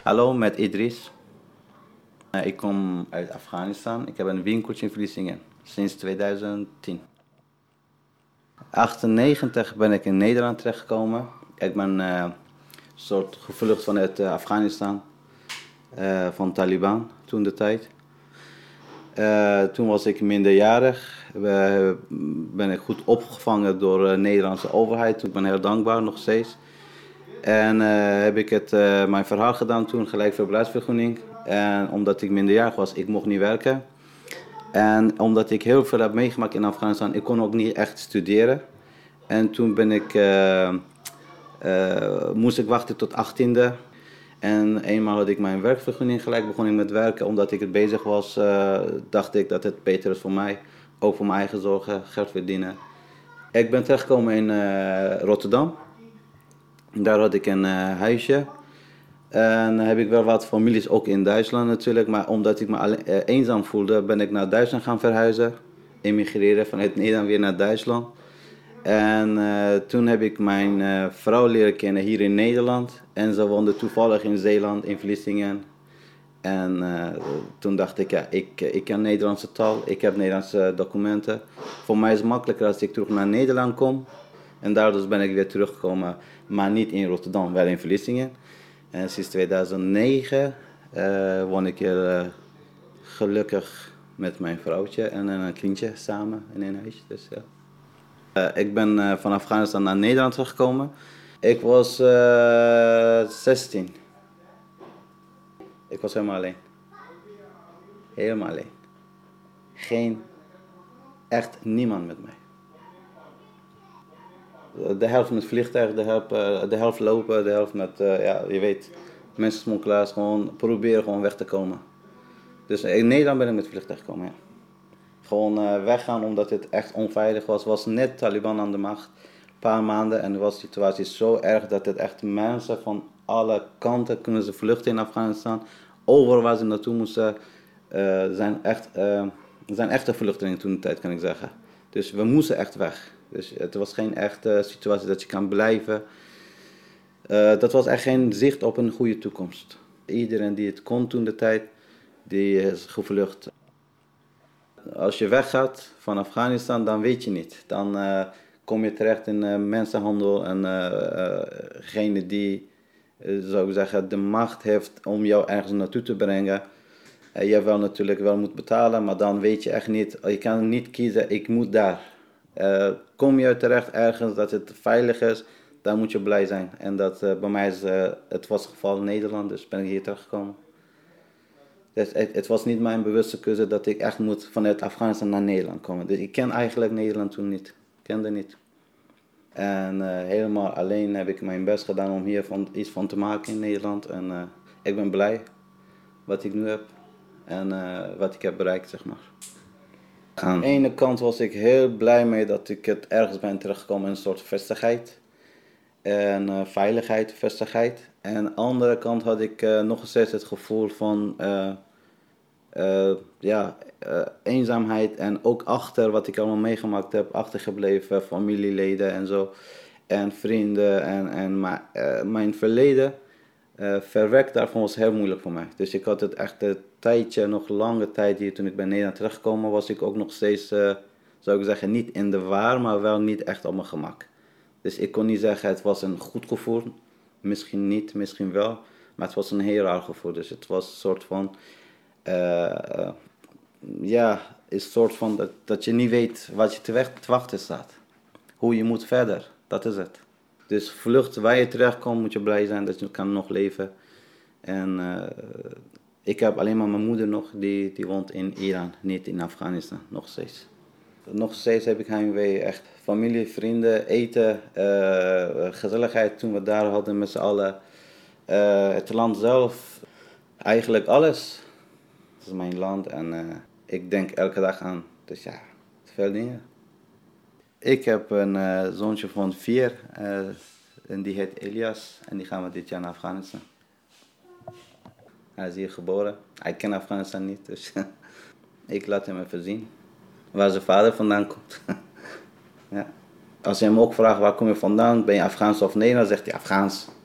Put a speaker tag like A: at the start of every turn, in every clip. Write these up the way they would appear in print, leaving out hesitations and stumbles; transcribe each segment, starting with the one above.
A: Hallo, met Idris. Ik kom uit Afghanistan. Ik heb een winkeltje in Vlissingen sinds 2010. 1998 ben ik in Nederland terechtgekomen. Ik ben soort gevlucht vanuit Afghanistan, van Taliban toen de tijd. Toen was ik minderjarig. Ben ik goed opgevangen door de Nederlandse overheid. Ik ben heel dankbaar nog steeds. En heb ik mijn verhaal gedaan toen, gelijk verblijfsvergunning. En omdat ik minderjarig was, ik mocht niet werken. En omdat ik heel veel heb meegemaakt in Afghanistan, ik kon ook niet echt studeren. En toen moest ik wachten tot 18e. En eenmaal had ik mijn werkvergunning, gelijk begon ik met werken. Omdat ik het bezig was, dacht ik dat het beter is voor mij. Ook voor mijn eigen zorgen, geld verdienen. Ik ben terechtgekomen in Rotterdam. Daar had ik een huisje. En heb ik wel wat families ook in Duitsland natuurlijk. Maar omdat ik me eenzaam voelde, ben ik naar Duitsland gaan verhuizen. Emigreren vanuit Nederland weer naar Duitsland. En toen heb ik mijn vrouw leren kennen hier in Nederland. En ze woonde toevallig in Zeeland, in Vlissingen. En toen dacht ik, ja, ik ken Nederlandse taal, ik heb Nederlandse documenten. Voor mij is het makkelijker als ik terug naar Nederland kom. En daardoor ben ik weer teruggekomen, maar niet in Rotterdam, wel in Vlissingen. En sinds 2009 woon ik hier gelukkig met mijn vrouwtje en een kindje samen in een huisje. Dus, ja. Ik ben van Afghanistan naar Nederland gekomen. Ik was 16. Ik was helemaal alleen. Helemaal alleen. Echt niemand met mij. De helft met vliegtuig, de helft lopen, de helft met, ja, je weet, mensensmokkelaars, gewoon proberen gewoon weg te komen. Dus in Nederland ben ik met vliegtuig gekomen, ja. Gewoon weggaan omdat het echt onveilig was. Was net Taliban aan de macht, een paar maanden en was de situatie zo erg dat het echt mensen van alle kanten kunnen ze vluchten in Afghanistan. Overal waar ze naartoe moesten, zijn echte vluchtelingen toen de tijd, kan ik zeggen. Dus we moesten echt weg. Dus het was geen echte situatie dat je kan blijven. Dat was echt geen zicht op een goede toekomst. Iedereen die het kon toen de tijd, die is gevlucht. Als je weggaat van Afghanistan, dan weet je niet. Dan kom je terecht in mensenhandel en degene die, zou ik zeggen, de macht heeft om jou ergens naartoe te brengen. Je wel natuurlijk wel moet betalen, maar dan weet je echt niet, je kan niet kiezen, ik moet daar. Kom je terecht ergens dat het veilig is, dan moet je blij zijn. En dat bij mij het was het geval in Nederland, dus ben ik hier terechtgekomen. Dus het was niet mijn bewuste keuze dat ik echt moet vanuit Afghanistan naar Nederland komen. Dus ik ken eigenlijk Nederland toen niet. Ik kende niet. En helemaal alleen heb ik mijn best gedaan om hier iets van te maken in Nederland. En ik ben blij wat ik nu heb en wat ik heb bereikt, zeg maar. Aan de ene kant was ik heel blij mee dat ik het ergens ben terechtgekomen in een soort vestigheid. En veiligheid, vestigheid. En aan de andere kant had ik nog steeds het gevoel van eenzaamheid. En ook achter wat ik allemaal meegemaakt heb, achtergebleven, familieleden en zo. En vrienden maar mijn verleden, verwerkt daarvan was heel moeilijk voor mij. Dus ik had het echt een tijdje, nog lange tijd hier, toen ik bij Nederland terechtgekomen was ik ook nog steeds, zou ik zeggen, niet in de war, maar wel niet echt op mijn gemak. Dus ik kon niet zeggen het was een goed gevoel, misschien niet, misschien wel, maar het was een heel raar gevoel. Dus het was een soort van, een soort van dat je niet weet wat je te wachten staat. Hoe je moet verder, dat is het. Dus vlucht, waar je terechtkomt moet je blij zijn dat je kan nog leven. En ik heb alleen maar mijn moeder nog, die woont in Iran, niet in Afghanistan, nog steeds. Nog steeds heb ik heimwee, echt familie, vrienden, eten, gezelligheid toen we daar hadden met z'n allen. Het land zelf, eigenlijk alles. Het is mijn land en ik denk elke dag aan, dus ja, veel dingen. Ik heb een zoontje van 4 en die heet Elias en die gaan we dit jaar naar Afghanistan. Hij is hier geboren, hij kent Afghanistan niet, dus ik laat hem even zien waar zijn vader vandaan komt. Ja. Als je hem ook vraagt waar kom je vandaan, ben je Afghaans of Nederlands, zegt hij Afghaans.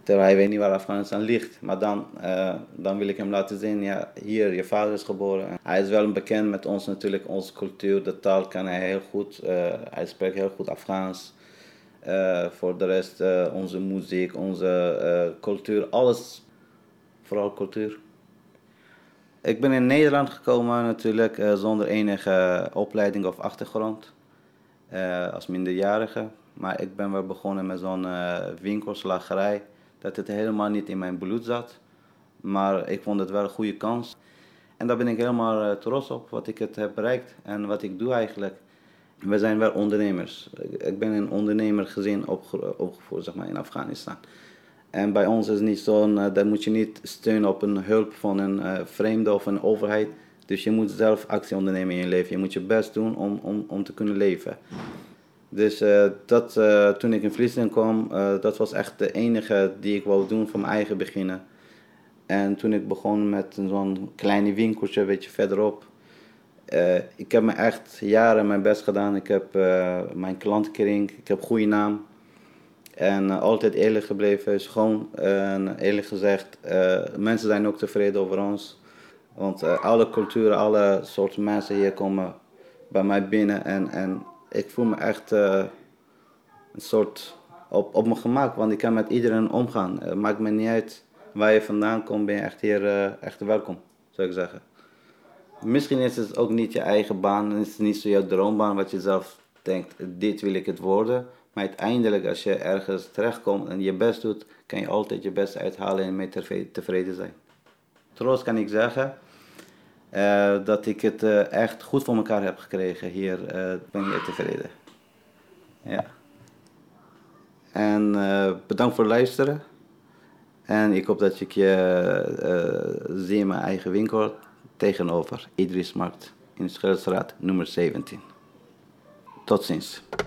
A: Terwijl hij weet niet waar Afghanistan ligt. Maar dan wil ik hem laten zien, ja, hier, je vader is geboren. Hij is wel bekend met ons natuurlijk, onze cultuur, de taal kan hij heel goed. Hij spreekt heel goed Afghaans. Voor de rest, onze muziek, onze cultuur, alles. Vooral cultuur. Ik ben in Nederland gekomen natuurlijk zonder enige opleiding of achtergrond. Als minderjarige. Maar ik ben wel begonnen met zo'n winkelslagerij. Dat het helemaal niet in mijn bloed zat. Maar ik vond het wel een goede kans. En daar ben ik helemaal trots op wat ik het heb bereikt en wat ik doe eigenlijk. We zijn wel ondernemers. Ik ben een ondernemergezin opgevoed zeg maar, in Afghanistan. En bij ons is het niet zo, daar moet je niet steunen op een hulp van een vreemde of een overheid. Dus je moet zelf actie ondernemen in je leven. Je moet je best doen om te kunnen leven. Dus toen ik in Friesland kwam, dat was echt de enige die ik wou doen van mijn eigen beginnen. En toen ik begon met zo'n kleine winkeltje een beetje verderop. Ik heb me echt jaren mijn best gedaan. Ik heb mijn klantenkring, ik heb goede naam. En altijd eerlijk gebleven, schoon en eerlijk gezegd, mensen zijn ook tevreden over ons. Want alle culturen, alle soorten mensen hier komen bij mij binnen en ik voel me echt een soort op mijn gemak, want ik kan met iedereen omgaan. Het maakt me niet uit waar je vandaan komt, ben je echt hier echt welkom, zou ik zeggen. Misschien is het ook niet je eigen baan, is het niet zo jouw droombaan wat je zelf denkt, dit wil ik het worden. Maar uiteindelijk als je ergens terechtkomt en je best doet, kan je altijd je best uithalen en mee tevreden zijn. Troost kan ik zeggen dat ik het echt goed voor elkaar heb gekregen. Hier ben ik tevreden. Ja. En bedankt voor het luisteren. En ik hoop dat ik je zie in mijn eigen winkel tegenover Idrismarkt in Schildersstraat nummer 17. Tot ziens.